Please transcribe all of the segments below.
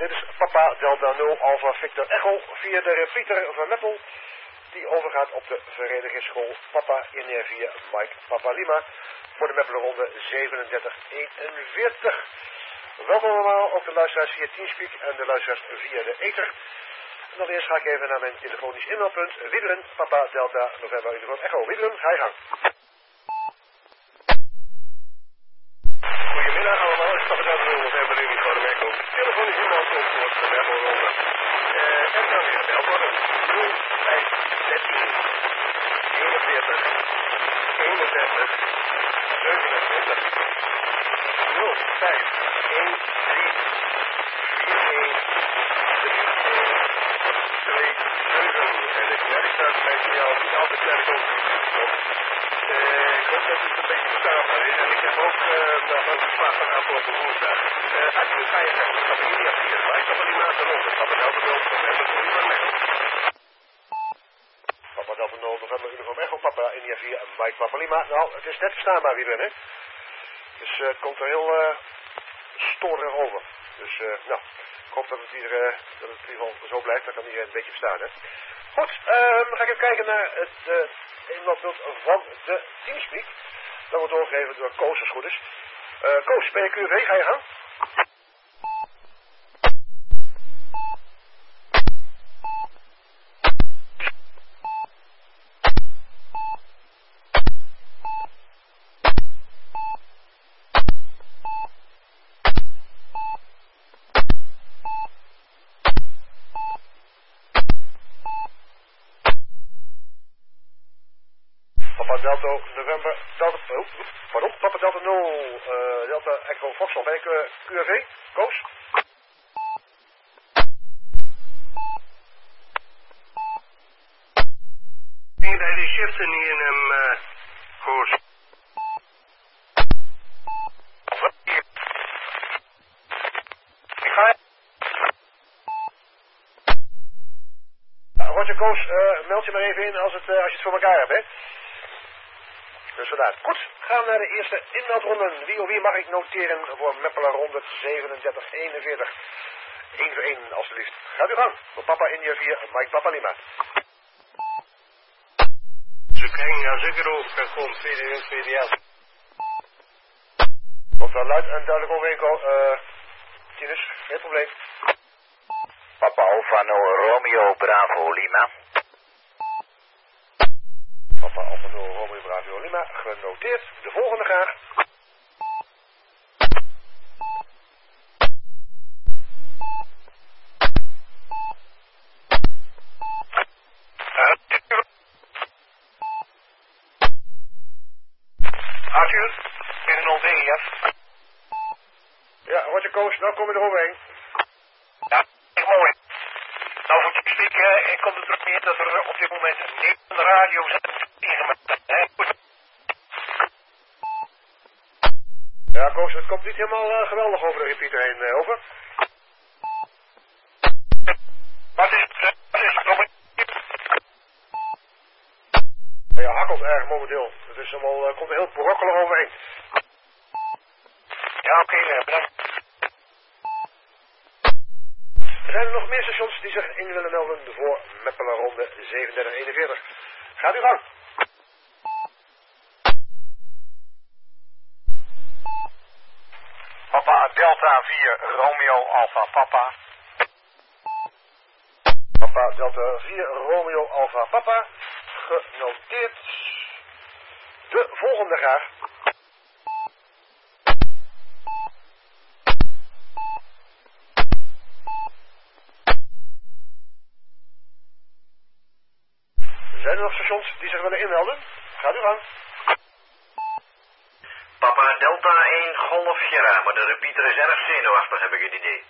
dit is Papa Delta 0 Alpha Victor Echo via de repeater van Meppel. Die overgaat op de verenigingsschool Papa India 4 Mike Papa Lima. Voor de Meppeler ronde 37-41. Welkom allemaal, ook de luisteraars via Teamspeak en de luisteraars via de ether. En dan eerst ga ik even naar mijn telefonisch inmeldpunt. Wieberen, Papa Delta November Uniform Echo. Wieberen, ga je gang. Goedemiddag allemaal, ik Papa Delta November Uniform Echo. Telefonisch inmeldpunt voor de Meppeler ronde. En dan weer gebeld worden. 0, 5, 16, 41, 31, 27, 0, 5, 1, 3, 4, 1, 3, 2, 7. En de klerk staat bij signaal niet altijd sterk op. Ik hoop dat het een beetje verstaanbaar is. En ik heb ook nog een vraag van antwoord voor woensdag. Alsjeblieft ga je zeggen, dat ik niet hier bij Papa Lima de ronde. Papa Delta 0 November Uniform Echo. Papa Delta 0 November Uniform Echo. Papa India 4 Mike Papa Lima. Nou, het is net verstaanbaar wie hè. Dus het komt er heel storig over. Dus nou, ik hoop dat het hier in ieder geval zo blijft. Dan kan iedereen een beetje verstaan, hè. Goed, dan ga ik even kijken naar het inmeldpunt van de Teamspeak. Dat wordt doorgegeven door Koos, als het goed is. Koos, ben je QV? Ga je gang? Delta November, Papa Delta 0, Delta Echo Foxtrot. Ben je QRV? Koos? Nee, bij die shiften niet in hem, Koos. Ik ga... Roger Koos, meld je maar even in als je het voor elkaar hebt, hè? Dus vandaar. Goed, gaan we naar de eerste inmeldronden. Wie mag ik noteren voor Meppeler ronde 37-41? 1 voor 1, alstublieft. Gaat u gang. Voor Papa India 4, Mike Papa Lima. Ze krijgen ja zeker ook, komt VDL. Komt wel luid en duidelijk overeen, Tinus, geen probleem. Papa Alfa Romeo Bravo Lima. Papa Alfa Romeo Bravo Lima, genoteerd. De volgende graag. Arthur, in een ja. Ja, Roger Koos, nou kom je er overheen. Ja, mooi. Nou, voor je spreken, komt het erop neer dat er op dit moment 9 radio's ingemaakt zijn. Ja, Koos, het komt niet helemaal geweldig over de repeater heen. Over. Wat is het nog? Ja, hakkelt erg momenteel. Het is allemaal, komt er heel brokkelig overheen. Ja, oké, bedankt. Er zijn er nog meer stations die zich in willen melden voor Meppeler ronde 37-41. Gaat u gang. Papa Delta 4 Romeo Alpha Papa. Papa Delta 4 Romeo Alpha Papa. Genoteerd. De volgende graag. Zijn er nog stations die zich willen inmelden? Gaat u gang. Papa Delta 1 Golf Sierra, maar de repeater is erg zenuwachtig, heb ik het idee.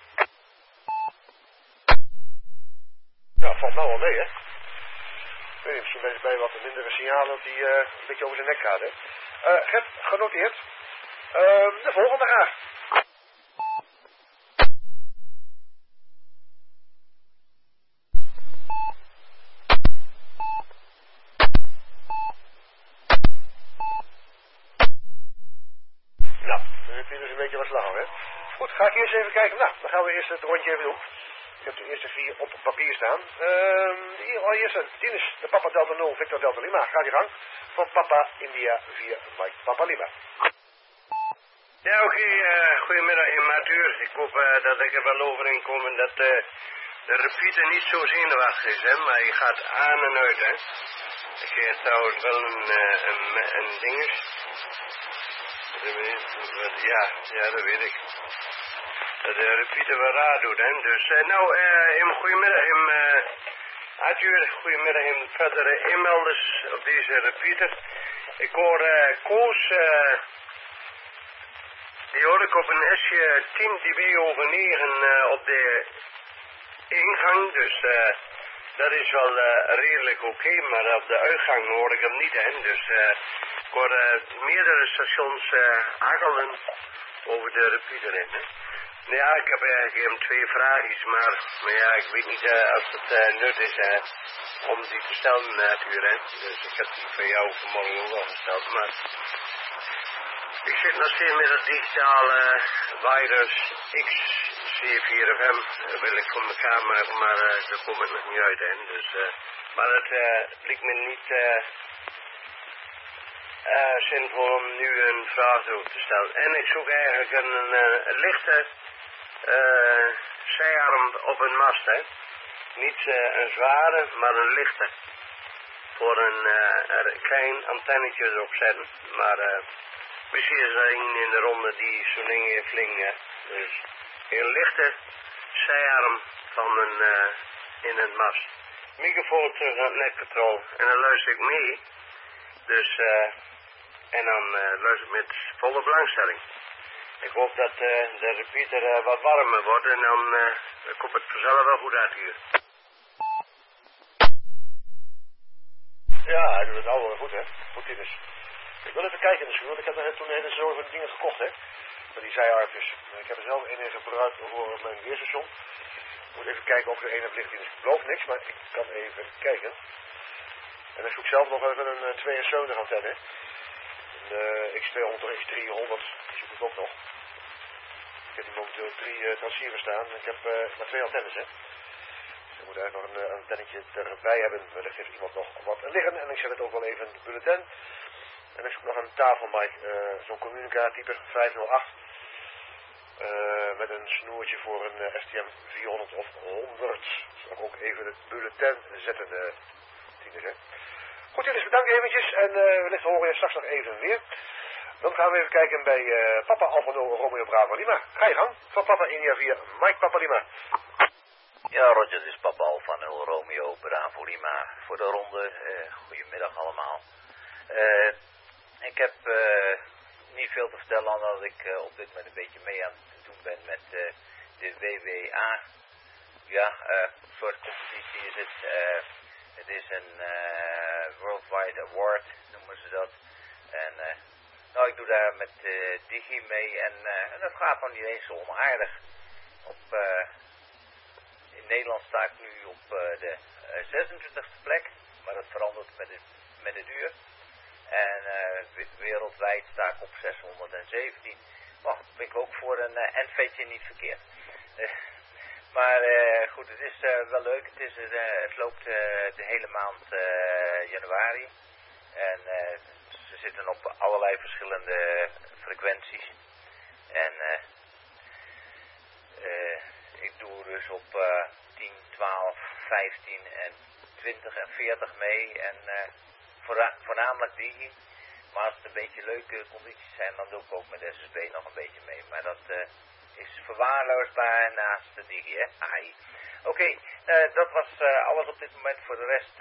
Ja, valt nou wel mee, hè? Ik weet niet, misschien ben je bij wat mindere signalen dat die een beetje over zijn nek gaat, hè? Gert, genoteerd. De volgende graag. Nou, dan heb je dus een beetje wat slag, hè? Goed, ga ik eerst even kijken. Nou, dan gaan we eerst het rondje even doen. Ik heb de eerste 4 op papier staan. Hier allereerst, Tinus, de Papa Delta 0, Victor Delta Lima. Ga je gang. Van Papa India 4, Mike Papa Lima. Ja, oké. Goedemiddag, Arthur. Ik hoop dat ik er wel overeenkom en dat de repeater niet zo zenuwachtig is, hè. Maar je gaat aan en uit, hè. Ik heb trouwens wel een dinges. Ja, dat weet ik. Dat de repeater wel raar doet, hè. Dus, goedemiddag, Arthur, goedemiddag, verdere inmelders op deze repeater. Ik hoor Koos, die hoor ik op een S'je 10 dB over 9 op de ingang, dus dat is wel redelijk oké, maar op de uitgang hoor ik hem niet, hè. Dus ik hoor meerdere stations hakelen over de repeater in, hè. Ja, ik heb eigenlijk 2 vraagjes, maar ja, ik weet niet als het nut is om die te stellen natuurlijk, hè. Dus ik heb die van jou vanmorgen ook al gesteld, maar ik zit nog steeds met het digitale Virus XC4FM, wil ik voor elkaar maken, maar daar kom ik nog niet uit, hè. Dus, maar het lijkt me niet zinvol om nu een vraag over te stellen. En ik zoek eigenlijk een lichte zijarm op een mast, hè. Niet een zware, maar een lichte. Voor een klein antennetje erop zetten. Maar misschien is er een in de ronde die zo'n ding heeft liggen. Dus een lichte zijarm van in een mast. Microfoon terug aan het netcontrole. En dan luister ik mee. Dus en dan luister ik met volle belangstelling. Ik hoop dat de repeater wat warmer wordt en dan komt het vanzelf wel goed uit hier. Ja, hij doet het al wel goed, hè. Goed, dit is. Ik wil even kijken in de schuur. Ik heb toen een hele zorg van dingen gekocht, hè. Met die zijarmpjes. Ik heb er zelf een gebruikt voor mijn weerstation. Ik moet even kijken of er een op ligt. Ik geloof niks, maar ik kan even kijken. En dan zoek ik zelf nog even een 72 antenne. Een X200 of X300. Die zoek ik ook nog. Ik heb hier momenteel 3 transceivers staan. Ik heb maar 2 antennes, hè. Dus ik moet eigenlijk nog een antennetje erbij hebben. Wellicht heeft iemand nog wat liggen. En ik zet het ook wel even in de bulletin. En ik zoek nog een tafelmic. Zo'n Communica type 508. Met een snoertje voor een STM 400 of 100. Zal ik ook even het bulletin zetten, tieners, hè. Goed, dus bedankt eventjes. En wellicht horen we straks nog even weer. Dan gaan we even kijken bij Papa Alfa Romeo Bravo Lima. Ga je gang. Van Papa India 4, Mike Papa Lima. Ja, Roger, dit is Papa Alfa Romeo Bravo Lima voor de ronde. Goedemiddag allemaal. Ik heb niet veel te vertellen dan dat ik op dit moment een beetje mee aan het doen ben met de WWA. Ja, een soort competitie is het. Het is een Worldwide Award, noemen ze dat. En nou, ik doe daar met Digi mee en dat gaat nog niet eens zo onaardig. In Nederland sta ik nu op de 26e plek, maar dat verandert met het uur. En wereldwijd sta ik op 617. Maar ben ik ook voor een NV'tje niet verkeerd. Maar goed, het is wel leuk. Het loopt de hele maand januari. En ze zitten op allerlei verschillende frequenties. En ik doe dus op 10, 12, 15 en 20 en 40 mee. En voornamelijk Digi. Maar als het een beetje leuke condities zijn, dan doe ik ook met SSB nog een beetje mee. Maar dat is verwaarloosbaar naast de Digi, hè? AI. Oké, dat was alles op dit moment. Voor de rest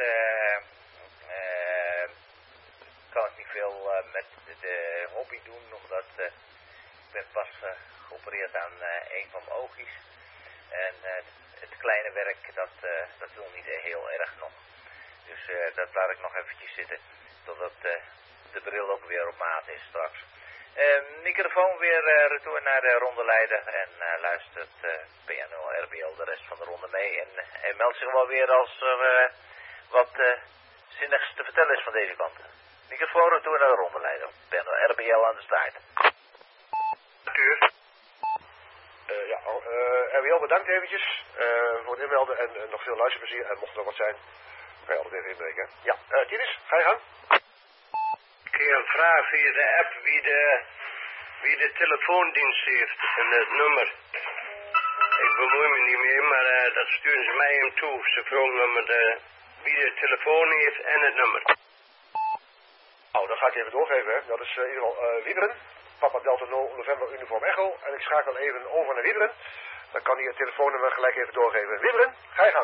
kan ik niet veel met de hobby doen, omdat ik ben pas geopereerd aan een van mijn oogjes. En het kleine werk, dat wil niet heel erg nog. Dus dat laat ik nog eventjes zitten, totdat de bril ook weer op maat is straks. Microfoon weer retour naar de rondeleider en luistert PNL, RBL de rest van de ronde mee. En meldt zich wel weer als er wat zinnigs te vertellen is van deze kant. Microfoon retour naar de rondeleider. PNL, RBL aan de staart. RWL bedankt eventjes voor het inmelden en nog veel luisterplezier. En mocht er nog wat zijn, kan je altijd even inbreken. Ja, Tinus, ga je gang. Kun je een vraag via de app wie de telefoondienst heeft en het nummer? Ik bemoei me niet meer, maar dat sturen ze mij hem toe. Ze vroegen me wie de telefoon heeft en het nummer. Oh, dan ga ik even doorgeven, hè. Dat is in ieder geval Wieberen. Papa Delta 0 November Uniform Echo. En ik schakel even over naar Wieberen. Dan kan hij het telefoonnummer gelijk even doorgeven. Wieberen, ga je gang.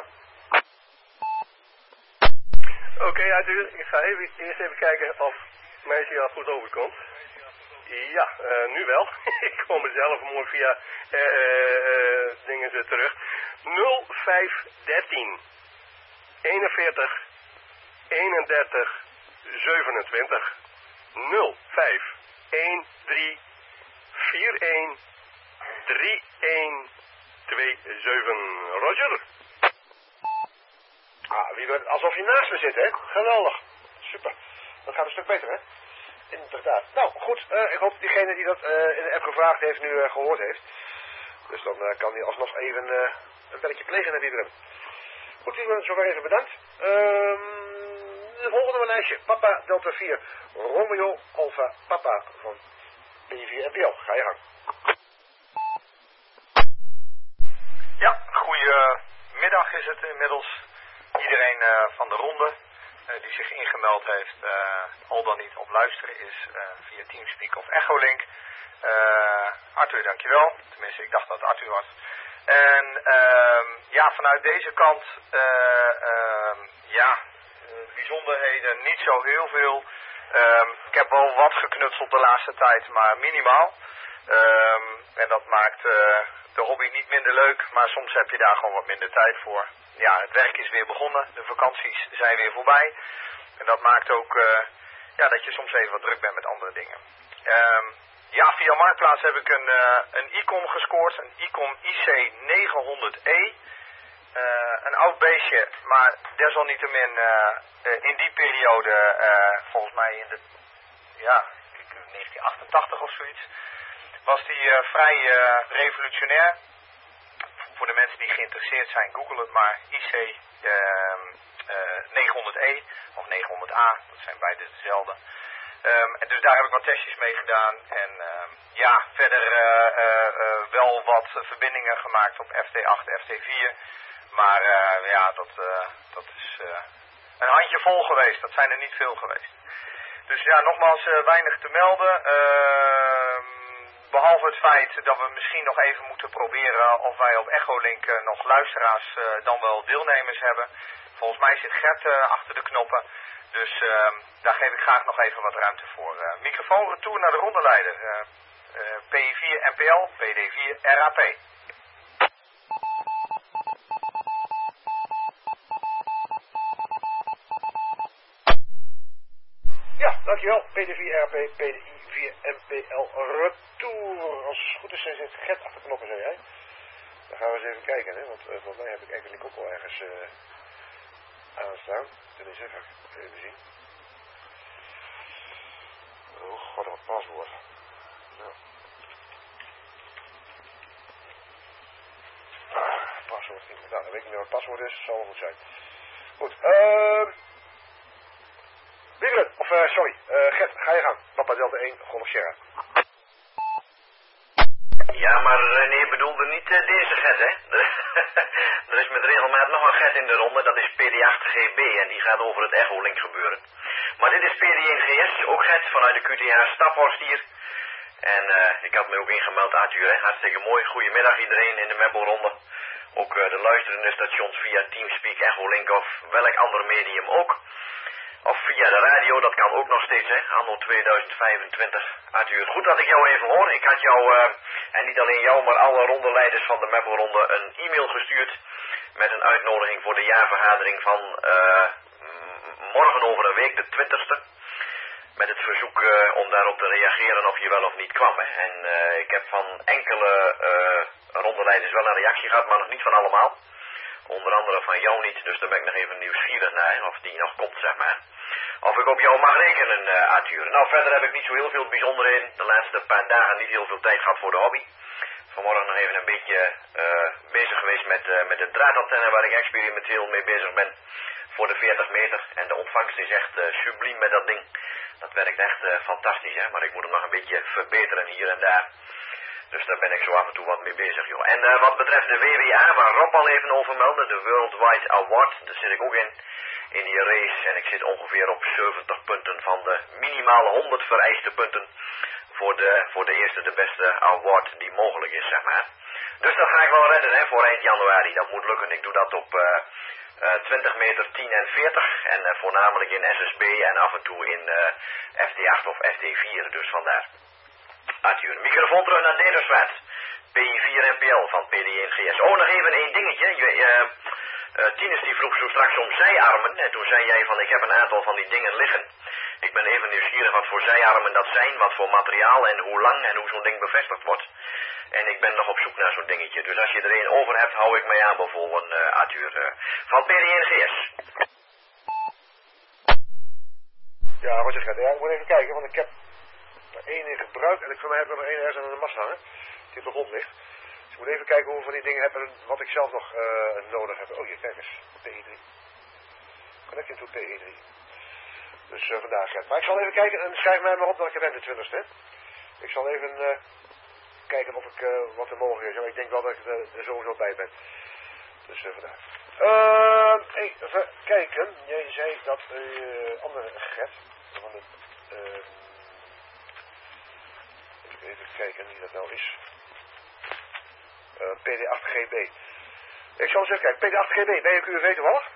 Oké, Arthur, ik ga eerst even kijken of mij signaal goed overkomt. Ja, nu wel. Ik kom mezelf mooi via dingen terug. 0513 41 31 27 05 13 41 31 27. Roger. Wieberen, alsof je naast me zit, hè? Geweldig. Super. Dat gaat een stuk beter, hè? Inderdaad. Nou, goed. Ik hoop dat diegene die dat in de app gevraagd heeft nu gehoord heeft. Dus dan kan hij alsnog even een belletje plegen naar Wieberen. Goed, Wieberen, zover even bedankt. De volgende mijn lijstje. Papa Delta 4. Romeo Alpha Papa van P4 NPL. Ga je gang. Ja, goedemiddag is het inmiddels. Iedereen van de ronde die zich ingemeld heeft, al dan niet op luisteren is via Teamspeak of Echolink. Arthur, dankjewel. Tenminste, ik dacht dat het Arthur was. En vanuit deze kant, bijzonderheden niet zo heel veel. Ik heb wel wat geknutseld de laatste tijd, maar minimaal. En dat maakt de hobby niet minder leuk, maar soms heb je daar gewoon wat minder tijd voor. Ja, het werk is weer begonnen, de vakanties zijn weer voorbij. En dat maakt ook dat je soms even wat druk bent met andere dingen. Via Marktplaats heb ik een ICOM gescoord, een ICOM IC900E. Een oud beestje, maar desalniettemin in die periode, volgens mij in 1988 of zoiets, was die vrij revolutionair. Voor de mensen die geïnteresseerd zijn, google het maar. IC 900E of 900A, dat zijn beide dezelfde. En dus daar heb ik wat testjes mee gedaan. En verder wel wat verbindingen gemaakt op FT8, FT4. Maar dat is een handje vol geweest. Dat zijn er niet veel geweest. Dus ja, nogmaals weinig te melden. Behalve het feit dat we misschien nog even moeten proberen of wij op Echolink nog luisteraars dan wel deelnemers hebben. Volgens mij zit Gert achter de knoppen. Dus daar geef ik graag nog even wat ruimte voor. Microfoon retour naar de rondeleider. P4 NPL, PD4 RAP. Ja, dankjewel. PD4 RAP, PD4 NPL retour. Als het goed is, zit Gert achter de knoppen, zei jij. Dan gaan we eens even kijken, hè. Want volgens mij heb ik eigenlijk ook wel ergens aanstaan. Tenminste, ga ik even zien. Oh god, wat paswoord. Nou. Paswoord, inderdaad. Dan weet ik niet wat het paswoord is. Zal wel goed zijn. Goed, Wiegelen, of Gert, ga je gang. Papa Delta 1, Golf Sierra. Ja, maar René bedoelde niet deze Gert, hè? Er is met regelmaat nog een Gert in de ronde, dat is PD8GB en die gaat over het Echolink gebeuren. Maar dit is PD1GS, ook Gert vanuit de QTH Staphorst hier. En ik had me ook ingemeld, Arthur, hè? Hartstikke mooi. Goedemiddag iedereen in de Mebbo-ronde. Ook de luisterende stations via Teamspeak, Echolink of welk ander medium ook. Of via de radio, dat kan ook nog steeds, hè, anno 2025. Arthur, goed dat ik jou even hoor. Ik had jou, en niet alleen jou, maar alle rondeleiders van de Mebbo-ronde een e-mail gestuurd met een uitnodiging voor de jaarvergadering van morgen over een week, de 20e. Met het verzoek om daarop te reageren of je wel of niet kwam. Hè. En ik heb van enkele rondeleiders wel een reactie gehad, maar nog niet van allemaal. Onder andere van jou niet, dus daar ben ik nog even nieuwsgierig naar, of die nog komt, zeg maar. Of ik op jou mag rekenen, Arthur. Nou, verder heb ik niet zo heel veel bijzonderheden. De laatste paar dagen niet heel veel tijd gehad voor de hobby. vanmorgen nog even een beetje bezig geweest met de draadantenne waar ik experimenteel mee bezig ben. Voor de 40 meter. En de ontvangst is echt subliem met dat ding. Dat werkt echt fantastisch, hè. Maar ik moet hem nog een beetje verbeteren hier en daar. Dus daar ben ik zo af en toe wat mee bezig, joh. En wat betreft de WWA, waar Rob al even over meldde, de Worldwide Award, daar zit ik ook in die race. En ik zit ongeveer op 70 punten van de minimale 100 vereiste punten voor de eerste, de beste award die mogelijk is, zeg maar. Dus dat ga ik wel redden, hè, voor eind januari. Dat moet lukken. Ik doe dat op 20 meter, 10 en 40. En voornamelijk in SSB en af en toe in FT8 of FT4. Dus vandaar. Arthur, microfoon terug naar Dedoswet. PI4NPL van PD1GS. Oh, nog even één dingetje. Tinus die vroeg zo straks om zijarmen. En toen zei jij van ik heb een aantal van die dingen liggen. Ik ben even nieuwsgierig wat voor zijarmen dat zijn. Wat voor materiaal en hoe lang en hoe zo'n ding bevestigd wordt. En ik ben nog op zoek naar zo'n dingetje. Dus als je er een over hebt, hou ik mij aan bijvoorbeeld, Arthur. Van PD1GS. Ja, Roger Gert. Ja, ik moet even kijken, want ik heb er één in gebruikt. En voor mij heb ik er nog één ergens aan de mast hangen. Die op de grond ligt. Dus ik moet even kijken hoeveel van die dingen heb en wat ik zelf nog nodig heb. Oh, hier, kijk eens. PE3. Connecting to PE3. Dus vandaag, Gert. Maar ik zal even kijken en schrijf mij maar op dat ik er ben de 20ste. Ik zal even kijken of ik wat er mogelijk is. Maar ik denk wel dat ik er sowieso bij ben. Dus vandaag. Even kijken. Jij zei dat andere Gert. Van de, even kijken wie dat nou is. PD8GB. Ik zal eens even kijken. PD8GB. Ben je QRV toevallig?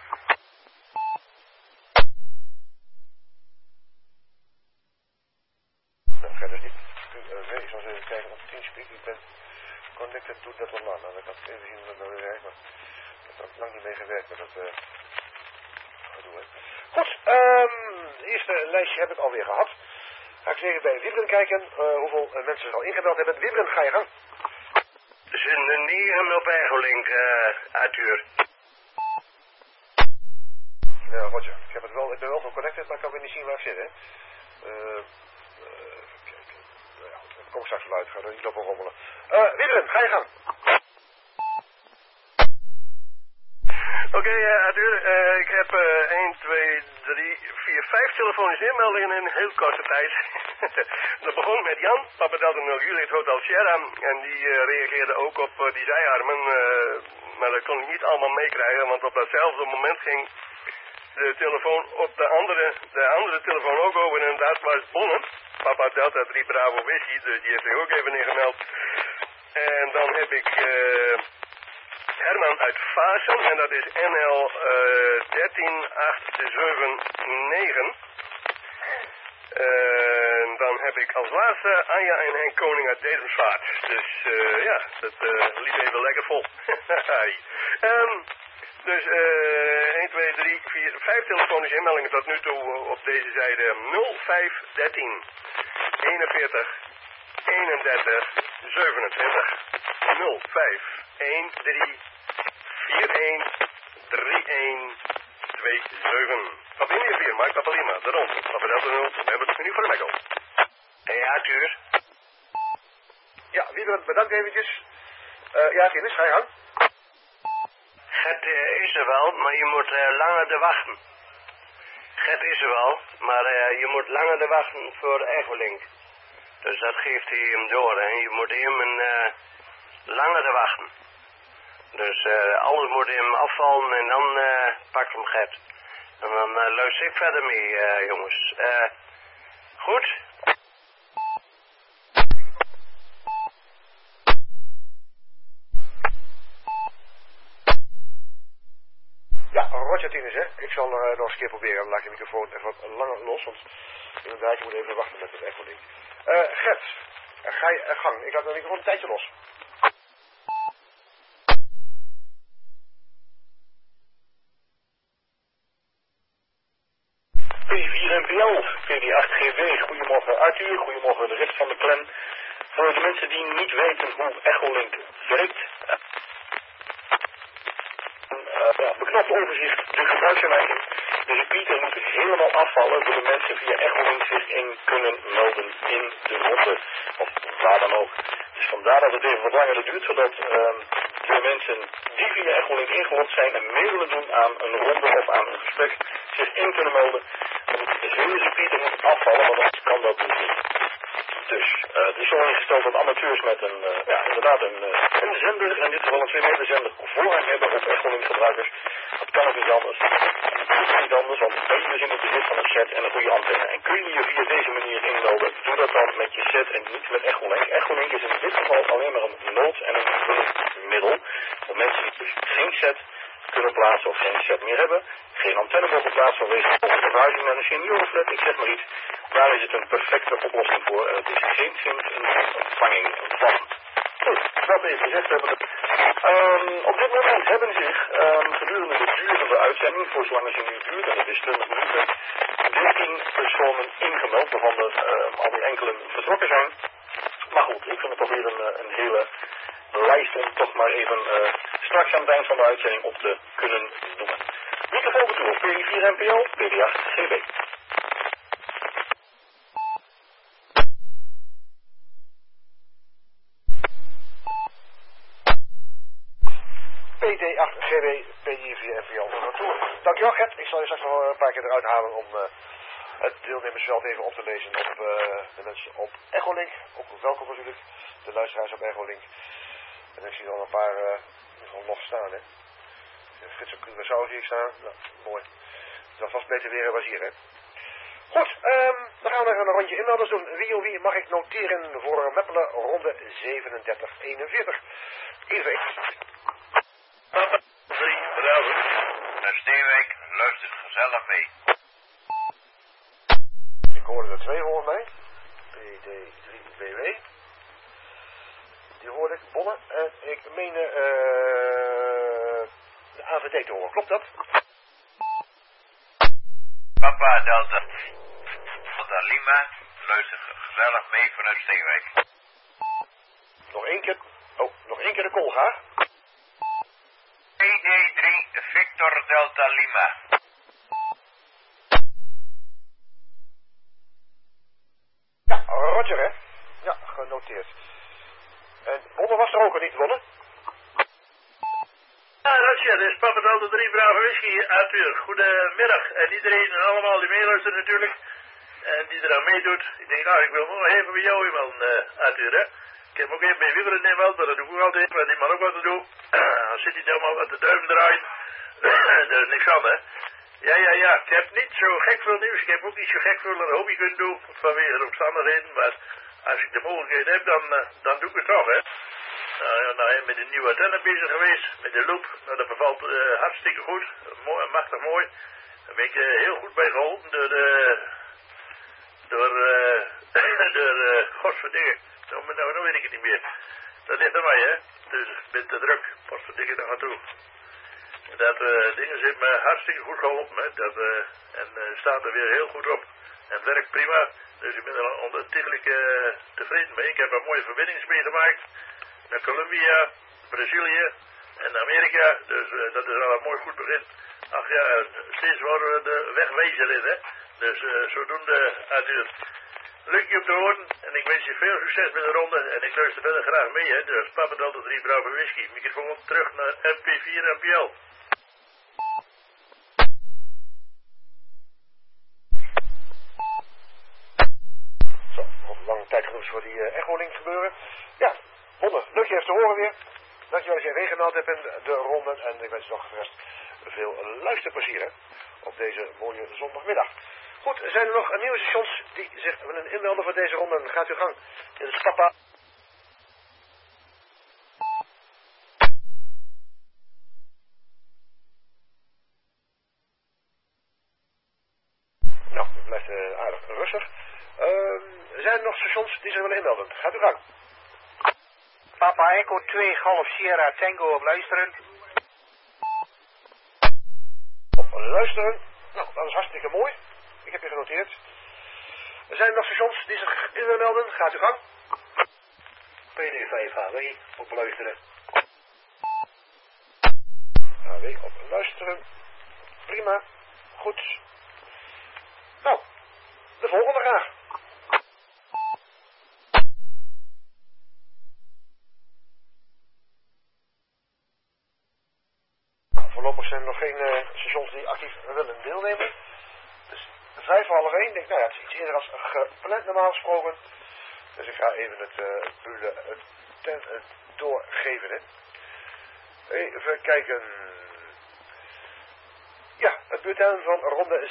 Nou, Gert is niet. QRV. Ik zal eens even kijken op Teamspeak. Ik ben connected to that one. Nou, dan kan ik even zien hoe dat nou weer werkt. Maar ik heb er lang niet mee gewerkt met dat gedoe. Hè. Goed. Het eerste lijstje heb ik alweer gehad. Ga ik even bij Wibren kijken hoeveel mensen er al ingebeld hebben. Wibren, ga je gang. Er zijn 9 op Eichelink, Arthur. Ja, Roger. Ik ben wel geconnected, maar ik kan weer niet zien waar ik zit, hè. Even kijken. Nou ja, ik kom straks vanuit. Ga er niet op rommelen. Wibren, ga je gang. Oké, Arthur, ik heb 1, 2, 3, 4, 5 telefonische inmeldingen in een heel korte tijd. Dat begon met Jan, Papa Delta 0 Juliet Hotel Sierra. En die reageerde ook op die zijarmen. Maar dat kon ik niet allemaal meekrijgen, want op datzelfde moment ging de telefoon op de andere telefoon ook over. En dat was Bonne, Papa Delta 3 Bravo Whisky, dus die heeft zich ook even ingemeld. En dan heb ik Herman uit Vaassen en dat is NL 13879. En dan heb ik als laatste Anja en Henk Koning uit Dedemsvaart. Dus ja, dat liep even lekker vol. Dus 1, 2, 3, 4, 5 telefonische inmeldingen tot nu toe op deze zijde. 0513 41 31 27 0513 41 31 27. Wat in je 4, Mike Papa Lima, de rond. Papa Delta 0, we hebben het nu voor de Mekko. Hey Arthur. Ja, Wibren, bedankt eventjes. Ja, Tinus, ga je gang. Gert is er wel, maar je moet langer te wachten. Gert is er wel, maar je moet langer te wachten voor Eichelink. Dus dat geeft hij hem door, hè. Je moet hem langer te wachten. Dus alles moet hem afvallen en dan pakt hem Gert. En dan luister ik verder mee, jongens. Goed? Ja, Roger Tinus, hè. Ik zal nog eens een keer proberen. Laat je microfoon even wat langer los, want inderdaad, je moet even wachten met het echo ding. Gert, ga je gang. Ik laat de microfoon een tijdje los. P4NPL, PD8GB. Goedemorgen Arthur, goedemorgen de rest van de clan. Voor de mensen die niet weten hoe Echolink werkt, beknopt overzicht de gebruiksaanwijzing. De repeater moet helemaal afvallen door de mensen via Echolink zich in kunnen melden in de ronde. Of waar dan ook. Dus vandaar dat het even wat langer duurt, zodat de mensen die via Echolink ingelogd zijn en mee willen doen aan een ronde of aan een gesprek, zich in kunnen melden. Het hele repeater moet afvallen, want anders kan dat niet. Dus het is zo ingesteld dat amateurs met inderdaad een zender, in dit geval een 2 meter zender, voorrang hebben op Echolink gebruikers. Dat kan ook niet anders. Dat is niet anders, want ben je dus in het bezit van een set en een goede antenne. En kun je je via deze manier inmelden, doe dat dan met je set en niet met Echolink. Echolink is in dit geval alleen maar een nood- en een vullingsmiddel. Voor mensen die dus geen set kunnen plaatsen of geen set meer hebben, geen antenne mogen plaatsen vanwege de verhuizing naar een seniorenflat, ik zeg maar iets. Daar is het een perfecte oplossing voor en het is geen ontvanging van. Goed, dat even gezegd hebben. Op dit moment hebben zich gedurende de duur van de uitzending, voor zolang als je nu duurt, en dat is 20 minuten, 13 personen ingemeld, waarvan er alweer enkele vertrokken zijn. Maar goed, ik vind het toch weer een hele lijst om toch maar even straks aan het eind van de uitzending op te kunnen noemen. Microfoon toe op PD4 NPO, PD8 GB. PD8GB, PD4 NPO Retour. Dankjewel Gert, ik zal je straks nog een paar keer eruit halen om het deelnemersveld even op te lezen op de mensen op Echolink. Ook welkom natuurlijk, de luisteraars op Echolink. En ik zie er al een paar nog staan, hè. Frits op Curaçao zie ik staan. Nou, mooi. Het zal vast beter weer was hier, hè. Goed, dan gaan we nog een rondje inmelders doen. Wie mag ik noteren voor Meppelen ronde 37-41? Even. Papa 3, Bravo. Naar Steenwijk, luister gezellig mee. Ik hoorde er 2 volgens mij. PD3BW. Die hoorde ik, Bonne. En ik meen de AVD te horen. Klopt dat? Papa Delta Lima, luister gezellig mee vanuit Steenwijk. Nog één keer. Oh, nog één keer de call graag. PD3 Victor Delta Lima. Ja, Roger hè. Ja, genoteerd. En Bonne was er ook al niet, Bonne? Ja, Roger, dit is Papa Delta 3 Bravo Whisky, Arthur. Goedemiddag. En iedereen en allemaal die meeluistert natuurlijk. En die eraan meedoet. Ik denk, nou, ik wil nog even bij jou iemand, Arthur, hè. Ik heb ook even bij Wibberen in wel, maar dat doe ik ook altijd, maar die man ook wat te doen. Dan zit hij dan maar wat de duim draait. Daar is niks aan, hè. Ja. Ik heb niet zo gek veel nieuws. Ik heb ook niet zo gek veel een hobby kunnen doen, vanwege de omstandigheden. Maar als ik de mogelijkheid heb, dan doe ik het toch, hè. Nou, met een nieuwe antenne bezig geweest, met de loop. Nou, dat bevalt hartstikke goed. Mooi, machtig mooi. Daar ben ik heel goed bij geholpen door godsverdikke. Nou weet ik het niet meer. Dat ligt aan mij, hè. Dus ik ben te druk. Godsverdikke daar naartoe. Dat dingen heeft me hartstikke goed geholpen, hè. En staat er weer heel goed op. En het werkt prima. Dus ik ben er ontiegelijk tevreden mee. Ik heb een mooie verbindings meegemaakt. Naar Colombia, Brazilië en Amerika. Dus dat is al een mooi goed begin. Ach ja, steeds worden we de weg wijzer in, hè. Dus zodoende, Arthur. Leuk je op te horen en ik wens je veel succes met de ronde en ik luister verder graag mee, hè. Dus Papa Delta 3 Bravo Whisky. Microfoon terug naar MP4 NPL. Zo, nog lange tijd genoeg voor die Echolink gebeuren. Ja, Bonne, leuk je even te horen weer. Dankjewel dat je meegemeld hebt in de ronde en ik wens nog rest veel luisterplezier, hè, op deze mooie zondagmiddag. Goed, zijn er nog nieuwe stations die zich willen inmelden voor deze ronde? Gaat uw gang. Dit is Papa. Nou, het blijft aardig rustig. Zijn er nog stations die zich willen inmelden? Gaat uw gang. Papa Echo 2 Golf Sierra Tango op luisteren. Op luisteren. Nou, dat is hartstikke mooi. Ik heb je genoteerd. Er zijn nog stations die zich in willen melden. Gaat u gang. PD5 HW op luisteren. HW op luisteren. Prima. Goed. Nou, de volgende graag. voorlopig zijn er nog geen stations die actief willen deelnemen. Dus 1:55. Ik denk, nou ja, het is iets eerder als gepland normaal gesproken. Dus ik ga even het doorgeven. Hè. Even kijken. Ja, het bulletin van ronde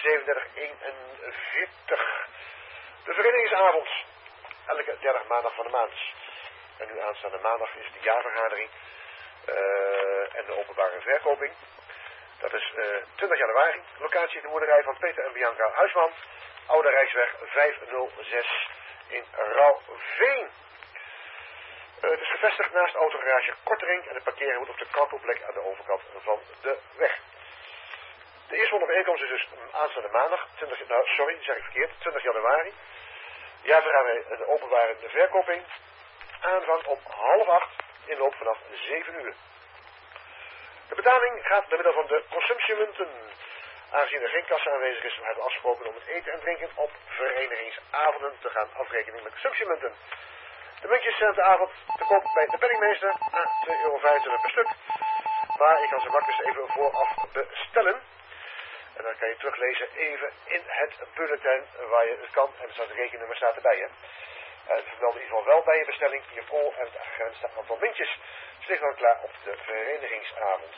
37:41. De verenigingsavond. Elke derde maandag van de maand. En nu aanstaande maandag is de jaarvergadering en de openbare verkoping. Dat is 20 januari. Locatie de boerderij van Peter en Bianca Huisman. Oude Rijksweg 506 in Rauwveen. Het is gevestigd naast autogarage Kortering en de parkering moet op de kantelplek aan de overkant van de weg. De eerste bijeenkomst is dus aanstaande maandag, 20 januari. Jaarvergadering en de openbare verkoping. Aanvang om 7:30, inloop vanaf 7 uur. De betaling gaat door middel van de consumptiemunten. Aangezien er geen kassa aanwezig is, hebben we afgesproken om het eten en drinken op verenigingsavonden te gaan afrekenen met consumptiemunten. De muntjes zijn op de avond te koop bij de penningmeester à €2,25 per stuk. Maar je kan ze makkelijk even vooraf bestellen. En dan kan je teruglezen even in het bulletin waar je het kan. En er staat het rekennummer staat erbij. Hè? Het vermeld in ieder geval wel bij je bestelling je kool en het gegrensde aantal muntjes. Het ligt dan klaar op de verenigingsavond.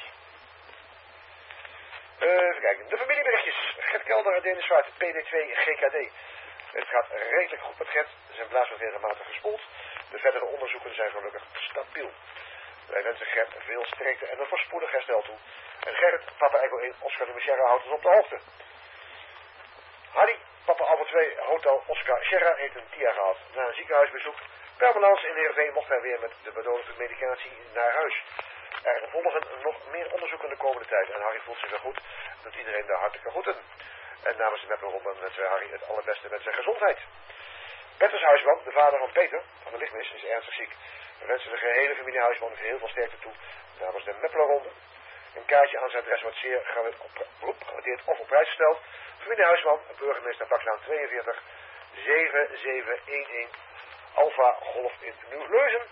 Even kijken. De familieberichtjes. Gert Kelder uit Denerswaard, PD2 GKD. Het gaat redelijk goed met Gert. Zijn blaas wordt regelmatig gespoeld. De verdere onderzoeken zijn gelukkig stabiel. Wij wensen Gert veel sterkte en een voorspoedig herstel toe. En Gerrit, papa Echo 1, Oscar de Sierra houdt ons op de hoogte. Harry, papa Alpha 2, Hotel Oscar Sierra heeft een TIA gehad. Na een ziekenhuisbezoek per ambulance in Heerenveen mocht hij weer met de benodigde medicatie naar huis. Er volgen nog meer onderzoeken de komende tijd en Harry voelt zich weer goed. Doet iedereen de hartelijke groeten. En namens de Mepperonde wensen Harry het allerbeste met zijn gezondheid. Bertus Huisman, de vader van Peter, van de lichtmis, is ernstig ziek. We wensen de gehele familie Huisman heel veel sterkte toe namens de Mepperonde. Een kaartje aan zijn adres wordt zeer gewaardeerd of op prijs gesteld. Familie Huisman, burgemeester Baklaan 42 7711 Alpha Golf in Nieuw-Leuzen.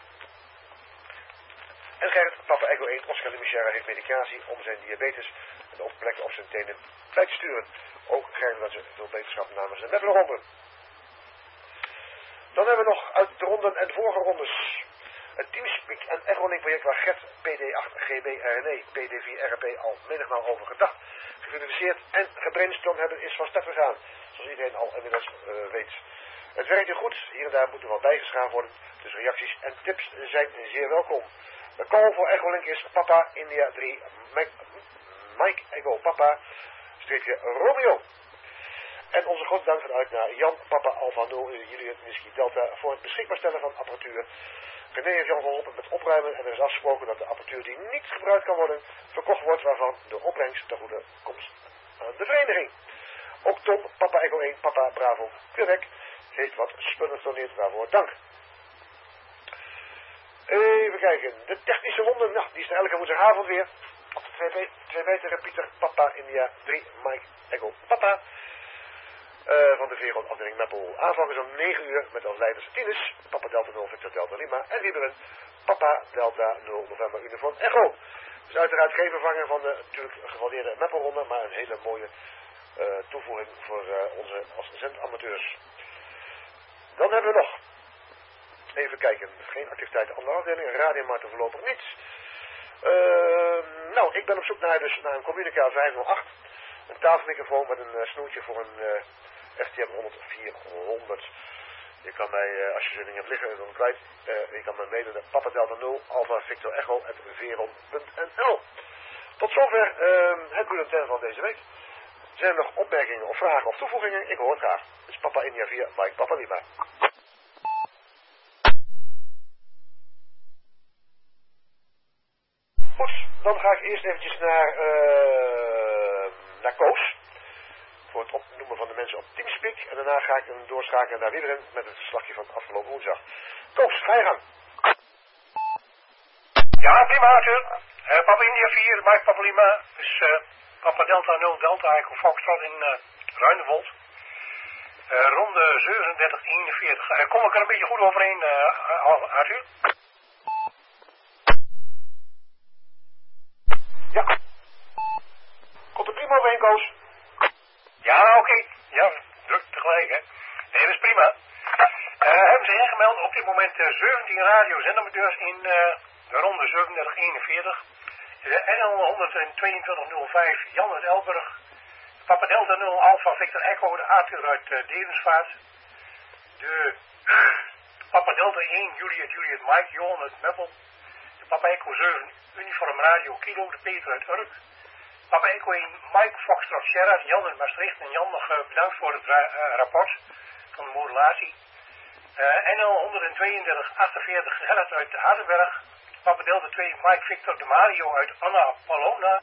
En Gerrit, papa Echo 1, Oscar de Michera heeft medicatie om zijn diabetes en ook plekken op zijn tenen bij te sturen. Ook krijgen we veel beterschap namens de Mepperonde. Dan hebben we nog uit de ronden en de vorige rondes. Het Teamspeak en Echolink project waar Gert, PD8, GB, RNE, PD4, RP al menigmaal over gedacht, gefinaliseerd en gebrainstormd hebben is van start gegaan. Zoals iedereen al inmiddels weet. Het werkt heel goed, hier en daar moet er wat bijgeschaafd worden, dus reacties en tips zijn zeer welkom. De call voor Echolink is Papa India 3 Mike Echo Papa Romeo. En onze grote dank gaat uit naar Jan Papa Alpha 0 Juliet Whisky Delta voor het beschikbaar stellen van apparatuur. René heeft Jan geholpen met opruimen en er is afgesproken dat de apparatuur die niet gebruikt kan worden verkocht wordt waarvan de opbrengst ten goede komt aan de vereniging. Ook Tom, Papa Echo 1, Papa Bravo Quebec heeft wat spullen gedoneerd, waarvoor dank. Even kijken, de technische ronde, nou, die is er elke woensdagavond weer. Op de 2 meter, Pieter, Papa India 3, Mike Echo Papa. Van de Veron afdeling Meppel. Aanvang is om 9 uur met als leiders Ines, Papa Delta 0, Victor Delta Lima en Wieberen, Papa Delta 0, November Uniform Echo. Dus uiteraard geen vervanger van de natuurlijk gewaardeerde Meppelronde, maar een hele mooie toevoeging voor onze als zendamateurs. Dan hebben we nog, even kijken, geen activiteiten andere afdelingen, radio maar voorlopig niets. Nou, ik ben op zoek naar een Communica 508, een tafelmicrofoon met een snoertje voor een FTM 100-400. Je kan mij, als je ze niet hebt liggen, dan kwijt, je kan mij mailen naar Papa Delta 0, Alpha Victor Echo @veron.nl. Tot zover het bulletin van deze week. Zijn er nog opmerkingen of vragen of toevoegingen? Ik hoor het graag. Dus Papa India 4, Mike Papa Lima. Goed, dan ga ik eerst eventjes naar Koos. Voor het opnoemen van de mensen op Teamspeak. En daarna ga ik hem doorschakelen naar Wieberen met het verslagje van afgelopen woensdag. Koos, ga je gang. Ja, prima Arthur. Papa India 4, Mike Papa Lima. Dus Papa Delta 0 Delta Echo Foxtrot in Ruinewold. Ronde 37-41. Kom ik er een beetje goed overheen, Arthur? Ja. Koos? Ja, oké. Ja, druk tegelijk, hè. Nee, dat is prima. Hebben ze ingemeld op dit moment 17 radiozendamateurs in de ronde 3741. De NL 12205 Jan uit Elburg. Papa Delta 0 Alpha Victor Echo de Arthur uit Derensvaart. De Papa Delta 1 Juliet Mike Johan uit Meppel. De Papa Echo 7 Uniform Radio Kilo de Peter uit Urk. Papa Echo 1 Mike Foxtrot Sierra Jan uit Maastricht. En Jan nog bedankt voor het rapport van de modulatie. NL 13248 Gerrit uit Hardenberg. Papa Delta 2 Mike Victor de Mario uit Anna Palona.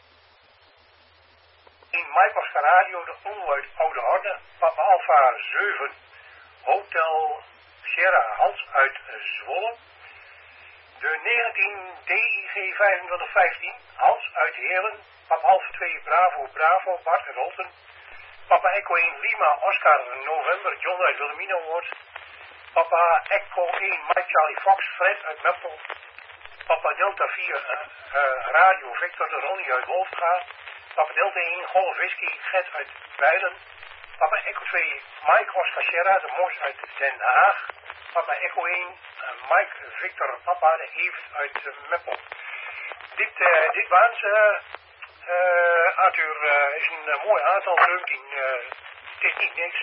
1 Mike Oscar Radio de Onno uit Oude Horde. Papa Alpha 7 Hotel Sierra Hans uit Zwolle. De 19 DIG 2515 Hans uit Heerlen. Papa Alpha 2 Bravo Bart uit Holten. Papa Echo 1 Lima Oscar November John uit Wilhelmina-Woord. Papa Echo 1 Mike Charlie Fox Fred uit Meppel. Papa Delta 4 Radio Victor de Ronnie uit Wolfga. Papa Delta 1 Golf Whisky Gert uit Bijlen. Papa Echo 2 Mike Oscar Sierra de Mos uit Den Haag. Papa Echo 1 Mike Victor Papa de Evert uit Meppel. Dit waren ze, Arthur, is een mooi aantal, 17, het is niet niks.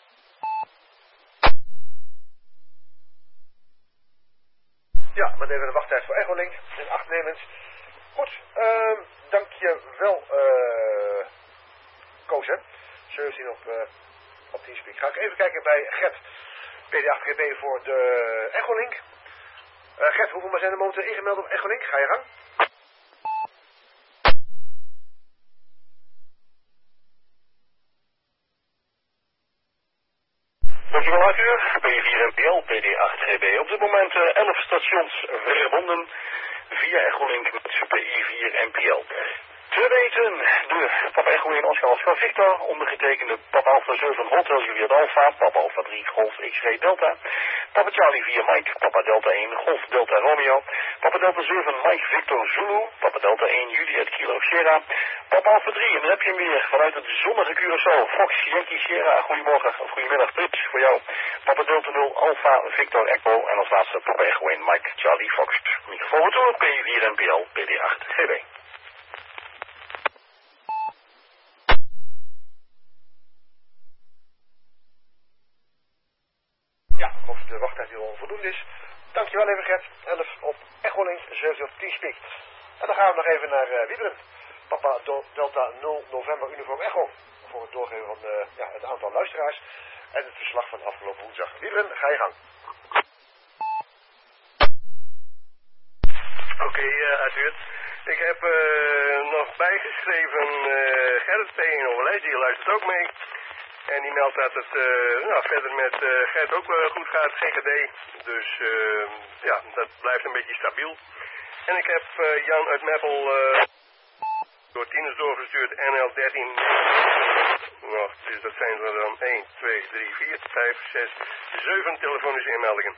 Ja, met even de wachttijd voor Echolink in acht nemend. Goed, dankjewel Koos, hè. 17 op Teamspeak. Ga ik even kijken bij Gert. PD8GB voor de Echolink. Gert, hoeveel zijn er momenteel ingemeld op Echolink? Ga je gang. Dankjewel Arthur, P4NPL, PD8GB. Op dit moment 11 stations verbonden via Echolink met PI4NPL. Te weten, de Papa Echo 1 Oscar Victor, ondergetekende Papa Alpha 7 Hotel Juliet Alpha, Papa Alpha 3 Golf X-Ray Delta, Papa Charlie 4 Mike, Papa Delta 1 Golf Delta Romeo, Papa Delta 7 Mike Victor Zulu, Papa Delta 1 Juliet Kilo Sierra, Papa Alpha 3, en dan heb je hem weer vanuit het zonnige Curaçao, Fox Yankee Sierra, goedemorgen of goedemiddag, tips voor jou, Papa Delta 0 Alpha Victor Echo en als laatste Papa Echo 1 Mike Charlie Fox. Microfoon retour, P4NPL, PD8GB. Ja, of de wachttijd hier onvoldoende is. Dankjewel even Gert. 11 op Echolink, 17 op Teamspeak. En dan gaan we nog even naar Wieberen. Papa Delta 0 November Uniform Echo. Voor het doorgeven van het aantal luisteraars. En het verslag van afgelopen woensdag. Wieberen, ga je gang. Oké, Arthur. Ik heb nog bijgeschreven Gerrit P. Overleid, die luistert ook mee. En die meldt dat het verder met Gert ook goed gaat, GGD. Dus dat blijft een beetje stabiel. En ik heb Jan uit Meppel door tieners doorgestuurd, NL 13. Dus dat zijn er dan 1, 2, 3, 4, 5, 6, 7 telefonische inmeldingen.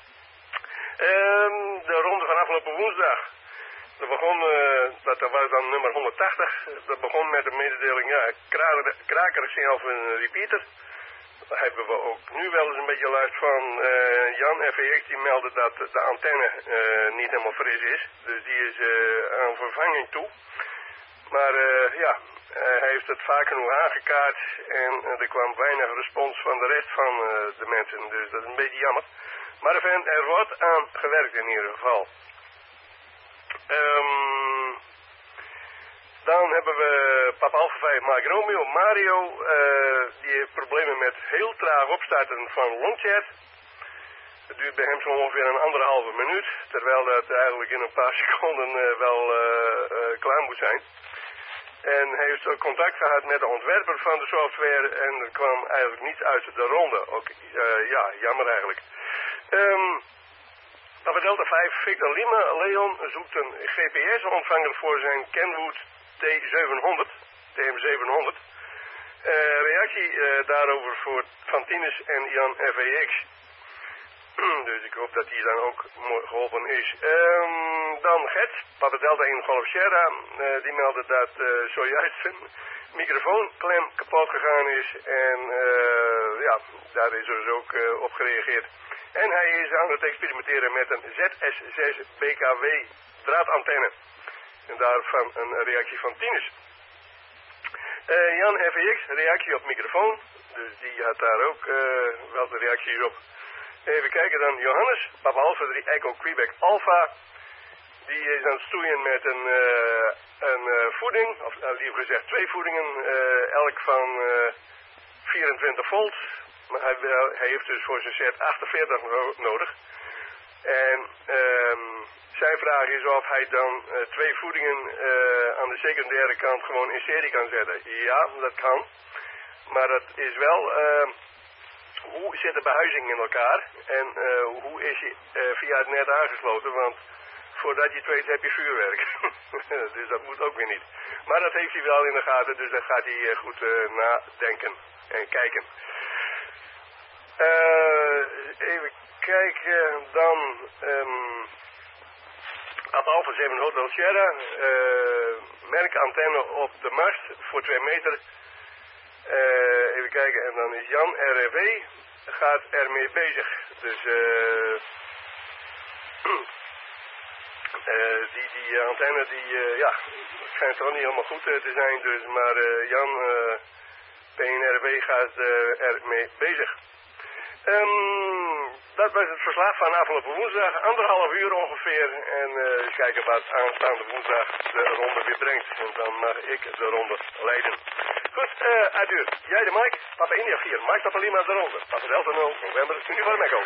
De ronde van afgelopen woensdag. Dat begon, dat was dan nummer 180. Dat begon met een mededeling, krakerig zelf een repeater. Daar hebben we ook nu wel eens een beetje last van. Jan FEX die meldde dat de antenne niet helemaal fris is. Dus die is aan vervanging toe. Maar hij heeft het vaak genoeg aangekaart. En er kwam weinig respons van de rest van de mensen. Dus dat is een beetje jammer. Maar er wordt aan gewerkt in ieder geval. Dan hebben we Papa Alpha 5 Mike Romeo. Mario, die heeft problemen met heel traag opstarten van longchat. Het duurt bij hem zo ongeveer een 1,5 minuut. Terwijl dat eigenlijk in een paar seconden wel klaar moet zijn. En hij heeft ook contact gehad met de ontwerper van de software. En er kwam eigenlijk niets uit de ronde. Ook, jammer eigenlijk. Papa Delta 5 Victor Lima Leon zoekt een GPS-ontvanger voor zijn Kenwood TM700. Reactie daarover van Tinus en Jan FEX. Dus ik hoop dat die dan ook geholpen is. Dan Gert, Papa Delta in Golf Sierra, die meldde dat zojuist zijn microfoonklem kapot gegaan is. En ja, daar is dus ook op gereageerd. En hij is aan het experimenteren met een ZS6 BKW draadantenne. En daarvan een reactie van Tinus. Jan FX, reactie op microfoon. Dus die had daar ook wel de reacties op. Even kijken dan Johannes, Papa Alpha 3 Echo Quebec Alpha. Die is aan het stoeien met een voeding, of liever gezegd 2 voedingen, elk van 24 volt. Maar hij heeft dus voor zijn set 48 nodig. En zijn vraag is of hij dan 2 voedingen aan de secundaire kant gewoon in serie kan zetten. Ja, dat kan. Maar dat is wel, hoe zit de behuizing in elkaar? En hoe is je via het net aangesloten? Want voordat je het weet heb je vuurwerk. Dus dat moet ook weer niet. Maar dat heeft hij wel in de gaten, dus daar gaat hij goed nadenken en kijken. Even kijken, dan Alpha 7 Hotel Sierra, merkantenne op de mast voor 2 meter. Even kijken, en dan is Jan RW gaat ermee bezig. Dus die antenne die ja, schijnt toch niet helemaal goed te zijn. Dus, maar Jan PNRW gaat ermee bezig. Dat was het verslag van afgelopen woensdag, 1,5 uur ongeveer. En eens kijken wat aanstaande woensdag de ronde weer brengt. En dan mag ik de ronde leiden. Goed, adieu. Jij de Mike, Papa India 4, Mike Papa Lima de ronde. Papa Delta 0, November, Uniform Echo.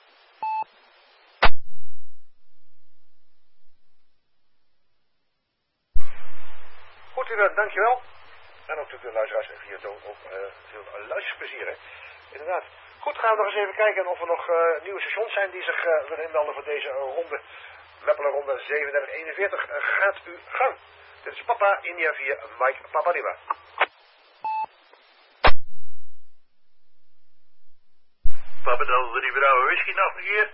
Goed, inderdaad, dankjewel. En ook de luisteraars en via toon ook veel luisterplezier, hè. Inderdaad. Goed, gaan we nog eens even kijken of er nog nieuwe stations zijn die zich willen inmelden voor deze ronde. Weppelen ronde 3741. Gaat u gang. Dit is Papa India 4, Mike Papa Lima. Papa Delta 3 Bravo Whisky nog een keer.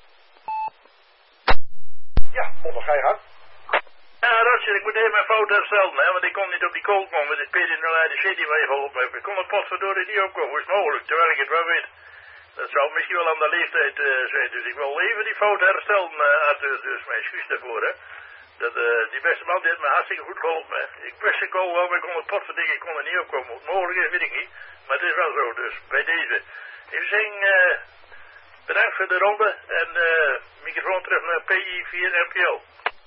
Ja, onder ga je gang. Ja, Roger, ik moet even mijn fout herstellen, hè, want ik kon niet op die call komen met het PD0 die waar je geholpen hebt. Ik kon het potverdorie niet opkomen, hoe is het mogelijk, terwijl ik het wel weet. Dat zou misschien wel aan de leeftijd zijn, dus ik wil even die fout herstellen, Arthur, dus mijn excuus daarvoor, hè. Dat, die beste man die heeft me hartstikke goed geholpen, hè. Ik wist de call wel, maar ik kon het potverdikken, ik kon er niet opkomen. Hoe het mogelijk is, weet ik niet, maar het is wel zo, dus bij deze. Even zeggen, bedankt voor de ronde en microfoon terug naar PI4 NPO.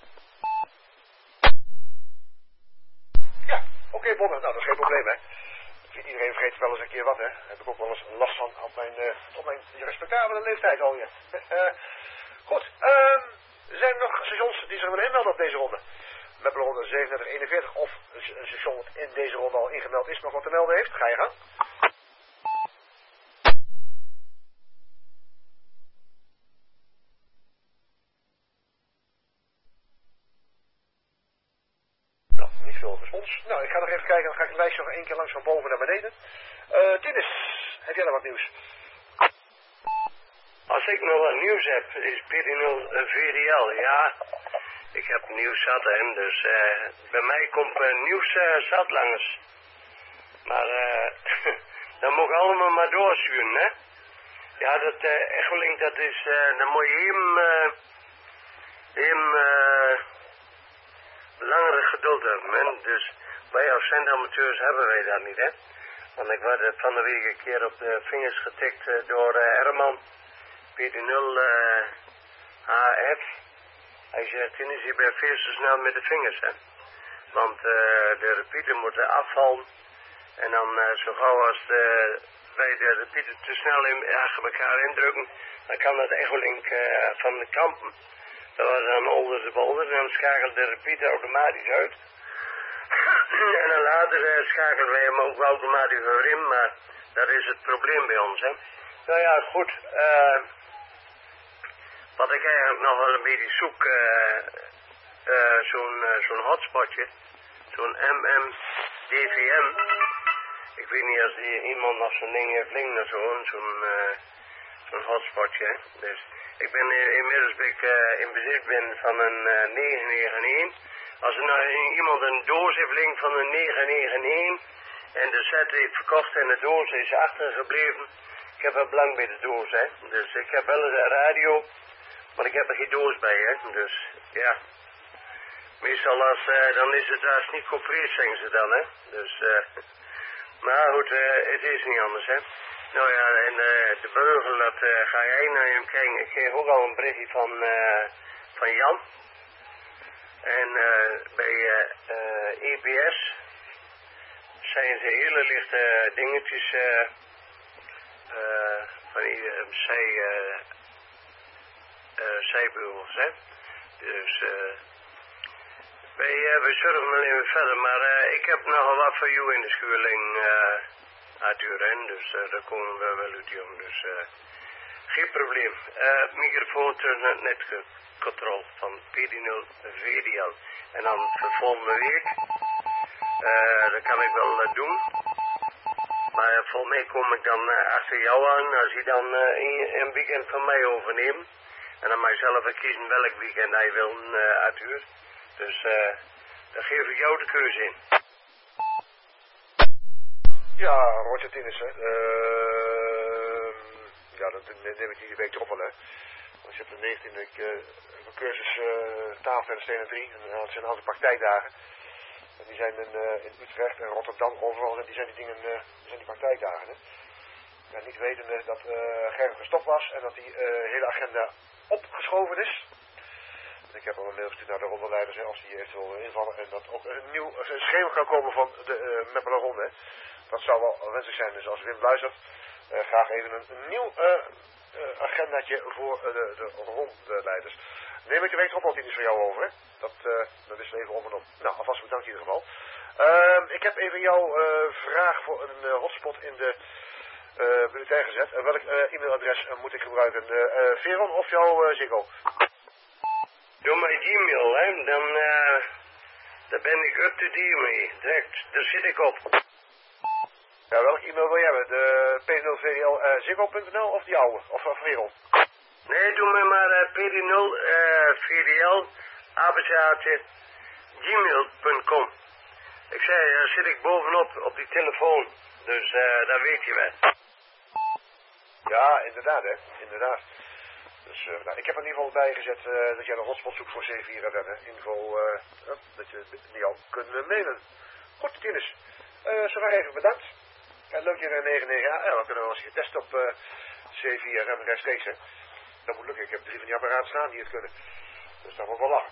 Ja, oké, Bonner. Nou, dat is geen probleem, hè. Iedereen vergeet wel eens een keer wat, hè. Daar heb ik ook wel eens last van op mijn respectabele leeftijd alweer. Goed, zijn er nog stations die zich willen inmelden op deze ronde? Met de ronde 3741 of een station dat in deze ronde al ingemeld is nog wat te melden heeft? Ga je gang. Niet veel respons. Nou, ik ga nog even kijken, dan ga ik het lijstje nog 1 keer langs van boven naar beneden. Tinus, heb jij nog wat nieuws? Als ik nog wat nieuws heb, is PD0 VDL. Ja, ik heb nieuws zat, hè, dus bij mij komt nieuws zat langs. Maar dan moet ik allemaal maar doorsturen, hè. Ja, dat Echolink, dat is, dan moet je hem langere geduld hebben, hè. Dus wij als zendamateurs hebben wij dat niet, hè. Want ik werd van de week een keer op de vingers getikt door Herman. PD0 HF. Hij zegt, Tinus, je bent veel te snel met de vingers, hè. Want de repeater moet afvallen. En dan zo gauw als wij de repeater te snel achter elkaar indrukken, dan kan dat Echolink van de kampen. Dat was dan onder de bolder en dan schakelt de repeater automatisch uit. En dan later schakelen wij hem ook automatisch weer in, maar dat is het probleem bij ons, hè. Nou ja, goed. Wat ik eigenlijk nog wel een beetje zoek, zo'n hotspotje, zo'n MMDVM. Ik weet niet als iemand nog zo'n ding heeft liggen of zo, Een hotspotje, hè. Dus ik ben inmiddels in bezit van een 991. Als er nou iemand een doos heeft liggen van een 991 en de set heeft verkocht en de doos is achtergebleven, ik heb wel belang bij de doos, hè. Dus ik heb wel een radio, maar ik heb er geen doos bij, hè. Dus ja, meestal dan is het als niet geopereerd, zeggen ze dan, hè. Dus maar goed, het is niet anders, hè. Nou ja, en de beugel, dat ga jij naar hem kijken. Ik kreeg ook al een berichtje van Jan. En bij EBS zijn ze hele lichte dingetjes van die zijbeugels, hè. Dus wij surfen wel even verder, maar ik heb nogal wat voor jou in de schuurling Arthur, hè. Dus daar komen we wel uit, jong. Dus geen probleem. Microfoon tussen het netcontrole van PD0 VDL. En dan voor volgende week, dat kan ik wel doen. Maar volgens mij kom ik dan achter jou aan, als je dan een weekend van mij overneemt. En dan mag je zelf kiezen welk weekend hij wil, Arthur. Dus dan geef ik jou de keuze in. Ja, Roger Tinnis, hè. Ja, dat neem ik die week erop wel, hè. Dan zit de 19e een cursus tafeltennis tegen 3. En dan zijn een aantal praktijkdagen. En die zijn in Utrecht en Rotterdam overal. En die zijn die praktijkdagen, hè. En niet wetende dat Gerrit gestopt was en dat die hele agenda opgeschoven is. Ik heb al een mail gestuurd naar de rondeleiders, hè, als die eventueel invallen. En dat ook een nieuw schema kan komen van de Meppelen Ronde, hè. Dat zou wel wenselijk zijn. Dus als Wim luistert, graag even een nieuw agendaatje voor de rondleiders. Neem ik de week erop, want die is voor jou over, hè. Dat is even om en om. Nou, alvast bedankt in ieder geval. Ik heb even jouw vraag voor een hotspot in de bulletin gezet. Welk e-mailadres moet ik gebruiken? Veron of jouw Ziggo? Doe mijn Gmail, hè. Dan ben ik up to date mee. Direct, daar zit ik op. Ja, welk e-mail wil je hebben? De p0vdl ziggo.nl of die oude? Of Veron? Nee, doe me maar PD0 VDL @gmail.com. Ik zei, daar zit ik bovenop op die telefoon. Dus dat weet je wel. Ja, inderdaad, hè. Inderdaad. Dus nou, ik heb er in ieder geval bij gezet dat jij een hotspot zoekt voor C4 info, dat je die al kunt mailen. Goed, Tinus. Zover even bedankt. En leuk je 99A. Ja, we kunnen wel eens getest op C4 rechtstreeks, hè. Dat moet lukken. Ik heb 3 van die apparaten staan die het kunnen. Dus dat moet wel lachen.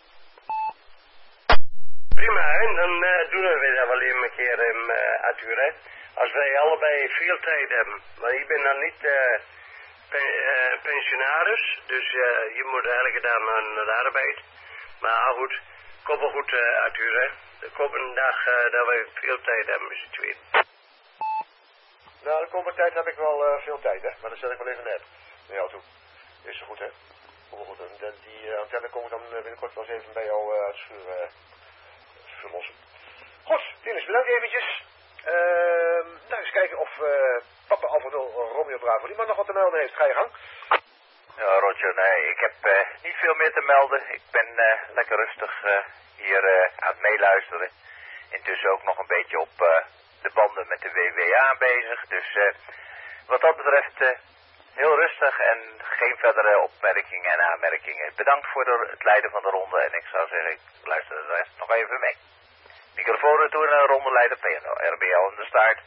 Prima, hè. Dan doen we dat wel even een keer, Arthur, hè. Als wij allebei veel tijd hebben. Maar ik ben dan niet pensionaris. Dus je moet elke dag naar de arbeid. Maar goed, kom wel goed, Arthur, hè. Er komt een dag dat we veel tijd hebben met z'n tweeën. Nou, de komende tijd heb ik wel veel tijd, hè. Maar dan zet ik wel even net naar jou toe. Is zo goed, hè. Kom goed. En die antenne kom ik dan binnenkort wel eens even bij jou uit de schuur verlossen. Goed, Tinus, bedankt eventjes. Nou, eens kijken of papa Alfredo Romeo Bravo die man nog wat te melden heeft. Ga je gang. Ja, Roger, nee, ik heb niet veel meer te melden. Ik ben lekker rustig hier aan het meeluisteren. Intussen ook nog een beetje op de banden met de WWA bezig. Dus wat dat betreft heel rustig en geen verdere opmerkingen en aanmerkingen. Bedankt voor het leiden van de ronde en ik zou zeggen, ik luister de rest nog even mee. Microfoon retour naar de rondeleider PNO, RBL in de start.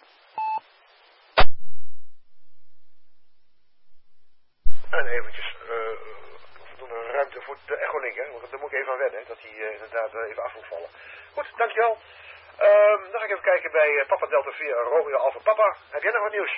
En eventjes voldoende ruimte voor de echolink, hè. Want daar moet ik even aan wennen, dat hij inderdaad even af moet vallen. Goed, dankjewel. Dan ga ik even kijken bij Papa Delta 4 Romeo Alpha Papa. Heb jij nog wat nieuws?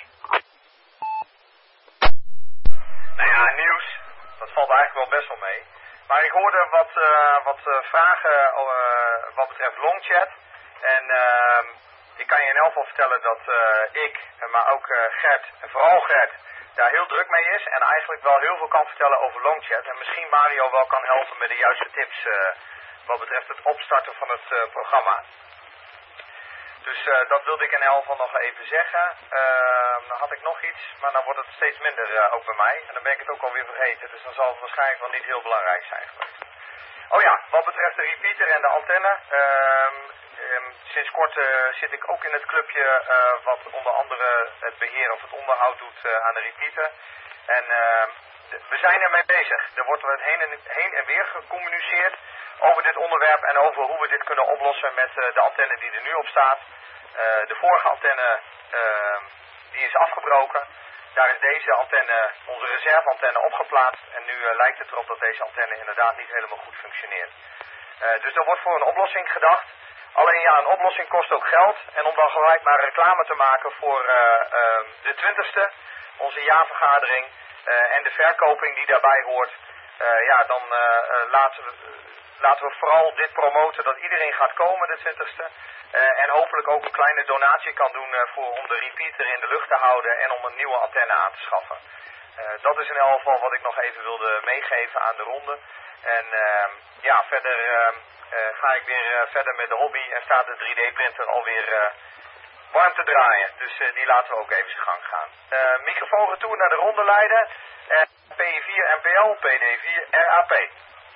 Nou ja, nieuws. Dat valt eigenlijk wel best wel mee. Maar ik hoorde wat vragen wat betreft longchat. En ik kan je in elk geval vertellen dat ik, maar ook Gert, en vooral Gert, daar heel druk mee is. En eigenlijk wel heel veel kan vertellen over longchat. En misschien Mario wel kan helpen met de juiste tips wat betreft het opstarten van het programma. Dus dat wilde ik in elk geval nog even zeggen. Dan had ik nog iets, maar dan wordt het steeds minder ook bij mij. En dan ben ik het ook alweer vergeten. Dus dan zal het waarschijnlijk wel niet heel belangrijk zijn geweest. Oh ja, wat betreft de repeater en de antenne. Sinds kort zit ik ook in het clubje wat onder andere het beheer of het onderhoud doet aan de repeater. En we zijn ermee bezig. Er wordt heen en weer gecommuniceerd over dit onderwerp en over hoe we dit kunnen oplossen met de antenne die er nu op staat. De vorige antenne die is afgebroken. Daar is deze antenne, onze reserveantenne, opgeplaatst. En nu lijkt het erop dat deze antenne inderdaad niet helemaal goed functioneert. Dus er wordt voor een oplossing gedacht. Alleen ja, een oplossing kost ook geld. En om dan gelijk maar reclame te maken voor de 20e, onze jaarvergadering en de verkoping die daarbij hoort. Dan laten we vooral dit promoten dat iedereen gaat komen de 20e. En hopelijk ook een kleine donatie kan doen om de repeater in de lucht te houden en om een nieuwe antenne aan te schaffen. Dat is in elk geval wat ik nog even wilde meegeven aan de ronde. En verder ga ik weer verder met de hobby en staat de 3D-printer alweer warm te draaien. Dus die laten we ook even zijn gang gaan. Microfoon retour naar de rondeleider. P4 NPL, PD4 RAP.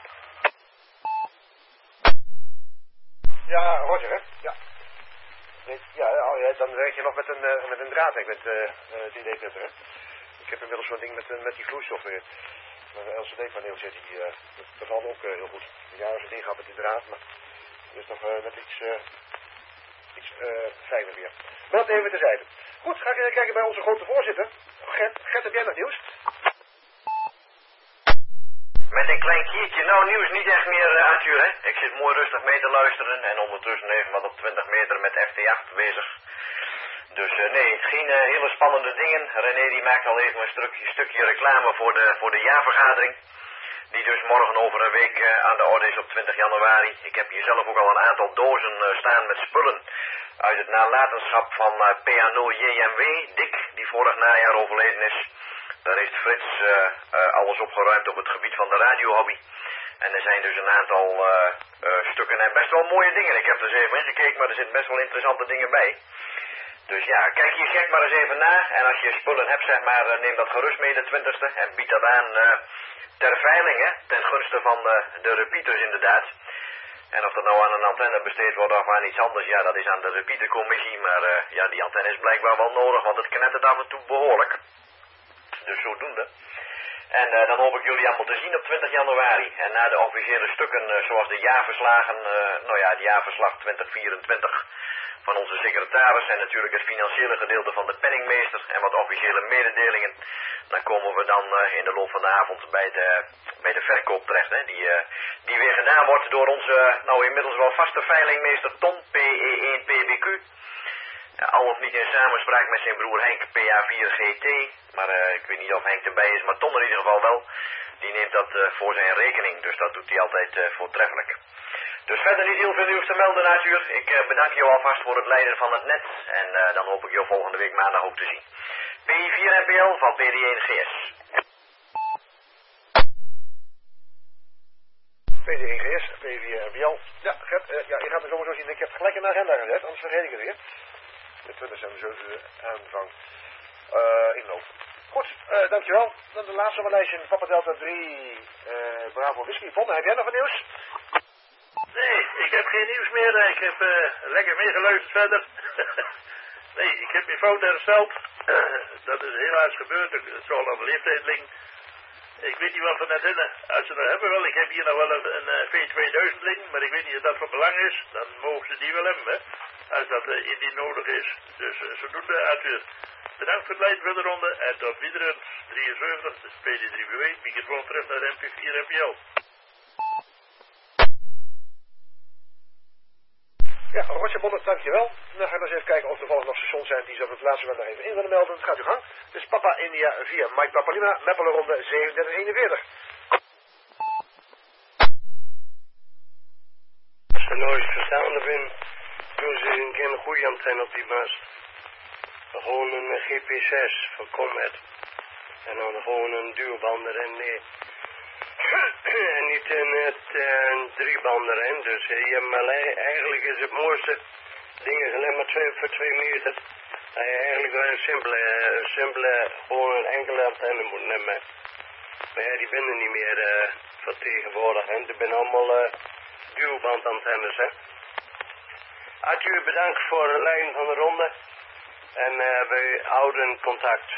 Ja, Roger, hè? Ja. Dan werk je nog met een draad, hè, met 3D-printer, hè? Ik heb inmiddels zo'n ding met die vloeistof weer. Met een LCD-paneel zit die, dat valt ook heel goed. Ja, als het ingaat met die draad, maar dat is nog net iets fijner weer. Maar dat even terzijde. Goed, ga ik even kijken bij onze grote voorzitter. Gert, heb jij nog nieuws? Met een klein kiertje. Nou, nieuws niet echt meer, Arthur, hè. Ik zit mooi rustig mee te luisteren en ondertussen even wat op 20 meter met FT8 bezig. Dus nee, geen hele spannende dingen. René die maakt al even een stukje reclame voor de jaarvergadering. Die dus morgen over een week aan de orde is op 20 januari. Ik heb hier zelf ook al een aantal dozen staan met spullen uit het nalatenschap van PA0JMW, Dick, die vorig najaar overleden is. Daar heeft Frits alles opgeruimd op het gebied van de radiohobby. En er zijn dus een aantal stukken en best wel mooie dingen. Ik heb er eens even ingekeken, maar er zitten best wel interessante dingen bij. Dus ja, kijk hier gek maar eens even na. En als je spullen hebt, zeg maar, neem dat gerust mee de 20e. En bied dat aan ter veiling, hè. Ten gunste van de repeaters inderdaad. En of dat nou aan een antenne besteed wordt of aan iets anders, ja, dat is aan de repeatercommissie. Maar ja, die antenne is blijkbaar wel nodig, want het knettert af en toe behoorlijk. Dus zodoende. En dan hoop ik jullie allemaal te zien op 20 januari. En na de officiële stukken, zoals de jaarverslagen, het jaarverslag 2024 van onze secretaris en natuurlijk het financiële gedeelte van de penningmeester en wat officiële mededelingen. Dan komen we dan in de loop van de avond bij de verkoop terecht, hè, die weer gedaan wordt door onze inmiddels wel vaste veilingmeester Ton, PE1PBQ. Al of niet in samenspraak met zijn broer Henk, PA4GT. Maar ik weet niet of Henk erbij is, maar Ton in ieder geval wel. Die neemt dat voor zijn rekening, dus dat doet hij altijd voortreffelijk. Dus verder niet heel veel nieuws te melden, Arthur. Ik bedank je alvast voor het leiden van het net. En dan hoop ik je volgende week maandag ook te zien. P4 NPL van PD1GS. PD1GS, P4 NPL. Ja, Gert, je gaat me sowieso zien. Ik heb gelijk een agenda gezet, anders vergeet ik het weer. De 20 en de 7e aanvang inloop. Goed, dankjewel. Dan de laatste op mijn lijstje, Papa Delta 3, Bravo Whisky. Vonne, heb jij nog wat nieuws? Nee, ik heb geen nieuws meer. Ik heb lekker meegeluisterd verder. Nee, ik heb mijn fout hersteld. Dat is helaas gebeurd. Het zal aan de leeftijd liggen. Ik weet niet wat van net als ze dat hebben wel. Ik heb hier nog wel een V2000 liggen, maar ik weet niet of dat van belang is. Dan mogen ze die wel hebben, hè. Als dat indien nodig is. Dus zodoende Arthur. Bedankt voor het leiden van de ronde. En tot wieder 73, de PD3BW. Microfoon terug naar MP4 NPL. Ja, Roger Bonnet, dankjewel. Dan gaan we eens even kijken of er nog stations zijn die ze op het laatste moment nog even in willen melden. Het gaat uw gang. Dus Papa India 4, Mike Papa Lima, Meppelenronde 3741. Als je nooit verstaande bent, doen ze een keer een goede antenne op die mast. Gewoon een GP6 van Comet. En dan gewoon een duurband erin. Nee. En niet een driebander in. Dus eigenlijk is het mooiste dingen alleen maar 2 voor 2 meter. Dat je eigenlijk wel een simpele, gewoon een enkele antenne moet nemen. Maar ja, die binnen niet meer van tegenwoordig. Hè. Die zijn allemaal duwbandantennes. Hè. Adju, bedankt voor de lijn van de ronde. En wij houden contact.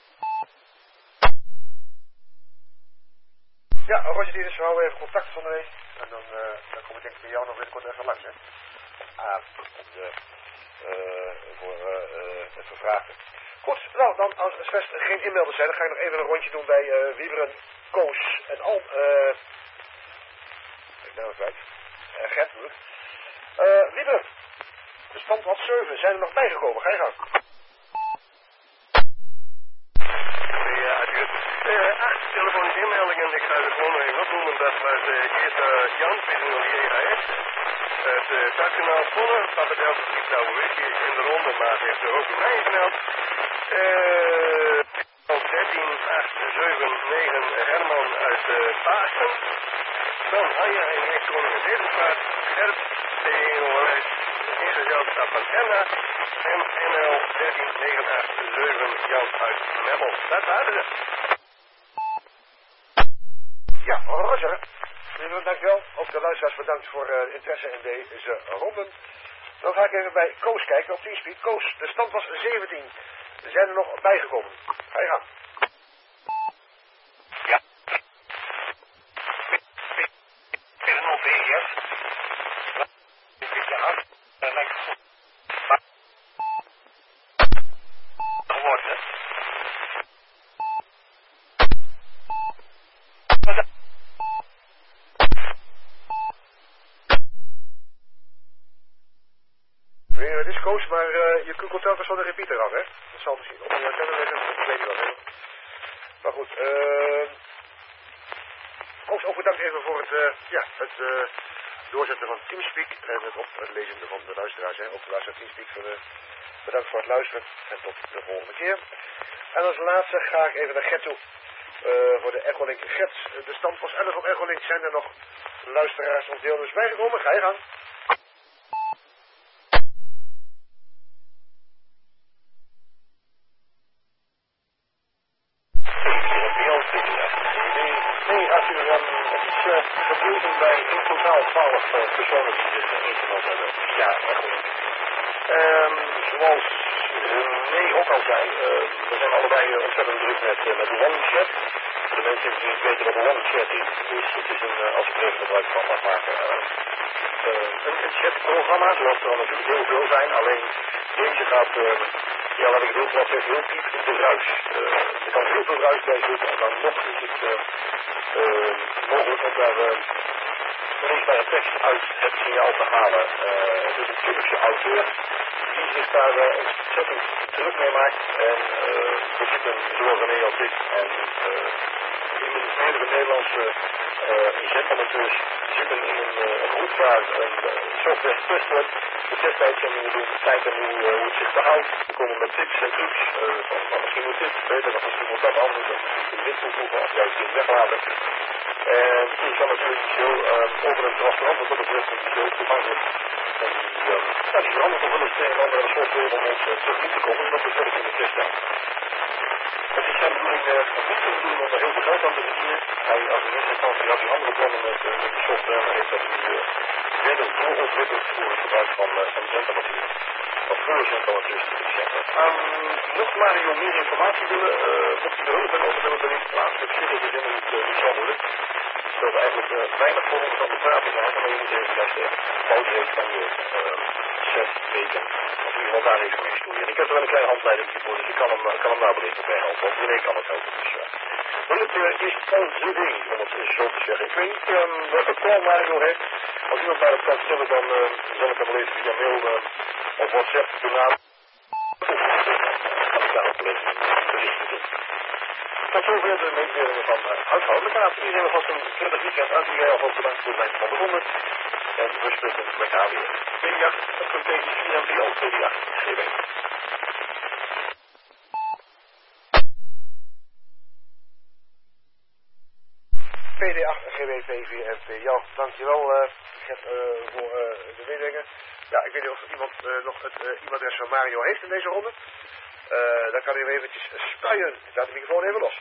Ja, Roger Dieders, we houden even contact van de week. En dan kom ik denk ik bij jou nog binnenkort even langs, hè. Voor het vervragen. Goed, nou, dan als er slechts geen inmelders zijn, dan ga ik nog even een rondje doen bij Wieberen, Koos en Al. Ik ben het kwijt. Gert, natuurlijk. Wieberen, de stand was 7. Zijn er nog bijgekomen? Ga je gang. Ja, adieu. 8 telefonische inmeldingen. Ik ga er gewoon nog even opnoemen. Dat was eerst Jan, PNL-JHS. Het Startkanaal Zwolle. Papa Delta Vliet Douwe Witje in de ronde, maar heeft er ook bij mij gemeld. 13-8-7-9 Herman uit Paasen. Dan Anja en Ex-Koning Zevenpaard. Herb, T1OS. Ingezelschap van Erna. En NL 13-9-8-7 Jan uit Memmel. Dat waren ze. Ja, Roger. Dankjewel. Ook de luisteraars bedankt voor de interesse in deze ronden. Dan ga ik even bij Koos kijken op Teamspeak. Koos, de stand was 17. Er zijn er nog bijgekomen. Ga je gang. Ja. Weer een OBS. Een beetje hard. En lijkt het geworden. Het is Koos, maar je kunt telkens van de repeater af, hè? Dat zal misschien op een antenne liggen, dat weet je wel, hè? Maar goed, Koos, ook bedankt even voor het doorzetten van Teamspeak en het lezen van de luisteraars, hè? Ook de luisteraar Teamspeak, bedankt voor het luisteren en tot de volgende keer. En als laatste ga ik even naar Gert toe, voor de Echolink. Gert, de stand was 11 op Echolink. Zijn er nog luisteraars of deelnemers bijgekomen? Ga je gang. Bij in totaal 12 personen die zich ingemeld hebben. Ja, echt goed. Zoals nee ook al zei, we zijn allebei ontzettend druk met OneChat. De mensen die niet weten wat OneChat is, het is een, als ik er even gebruik van mag maken, een chatprogramma, zoals er al natuurlijk heel veel zijn. Alleen deze gaat, laat ik het heel plat zeggen, heel diep in de ruis. Er kan heel veel ruis bij zitten en dan nog is het mogelijk om daar leesbare tekst uit het signaal te halen. Dus een Turkse auteur die zich daar ontzettend druk mee maakt. En we zitten, zowel René als ik en inmiddels meerdere Nederlandse zetamateurs zitten in een groep waar een software getest wordt. De testuitzendingen doen, kijken hoe het zich verhoudt. We komen met tips en trucs van misschien moet dit beter, dan misschien moet dat anders, of dit toevoegen of juist dit weglaten. En het is dan natuurlijk niet zo over een transparant, wat dat betreft niet zo toegankelijk. En die verandert nog wel eens een andere software om ons terug niet te komen, en dat is wat ik in de test heb. Het is zijn bedoeling, niet de bedoeling om er heel veel geld aan te verdienen. Hij, als een eerste instantie had hij andere plannen met de software, maar heeft dat nu verder doorontwikkeld voor het gebruik van zendamateurs. Of voor zendamateurs te kunnen zeggen. Mocht Mario meer informatie willen, mocht u er hulp hebben over willen brengen, plaatselijk zitten we in het niet zo moeilijk. Het stelt eigenlijk weinig voor ons aan de praten zijn, maar je moet even dat de pauze heeft van je 6 weken. Of in ieder geval daar even mee stoeien. En ik heb er wel een kleine handleiding voor, dus ik kan hem daar wellicht bij helpen. Of René kan het helpen. Dus, maar het is onze ding, om het zo te zeggen. Ik weet niet welke call Mario heeft. Als iemand mij dat kan stellen, dan zal ik hem wel even via mail of WhatsApp benaderen. Kan ik daarop berichten. Tot zover de mededelingen van huishoudelijke raad. Iedereen alvast een prettig weekend uit. Jij alvast bedankt voor het lijst van de ronde. En we spreken met elkaar weer. PD8, dat komt tegen 4 en 3 al PD8 GB. PD8 GWP 4 MP. Ja, dankjewel Gert voor de mededelingen. Ja, ik weet niet of iemand nog het e-mailadres van Mario heeft in deze ronde. Dan kan hij weer eventjes spuien. Ik laat de microfoon even los.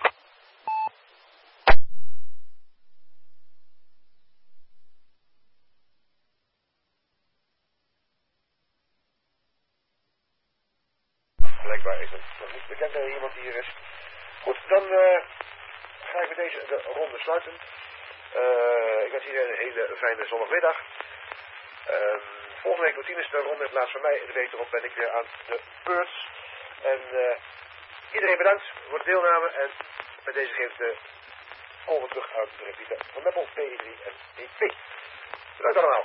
Blijkbaar is het nog niet bekend dat er iemand hier is. Goed, dan ga ik met deze de ronde sluiten. Ik wens iedereen een hele fijne zondagmiddag. Volgende week routine is de ronde in plaats van mij. De week erop ben ik weer aan de beurt. En iedereen bedankt voor de deelname. En met deze geeft de over terug aan de replieken van Meppel, P3 en EP. Bedankt allemaal.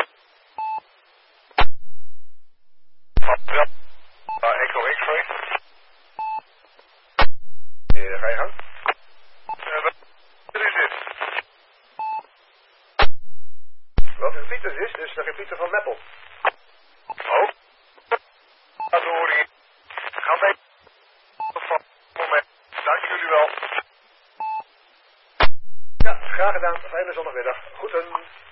Echo X-ray. Ga je gang. Wat is dit? Welke repeater is? Dus de repeater van Meppel. Oh. Dat hoor ik. Ga mee. Moment. Dank jullie wel. Ja, graag gedaan. Fijne zondagmiddag. Groeten.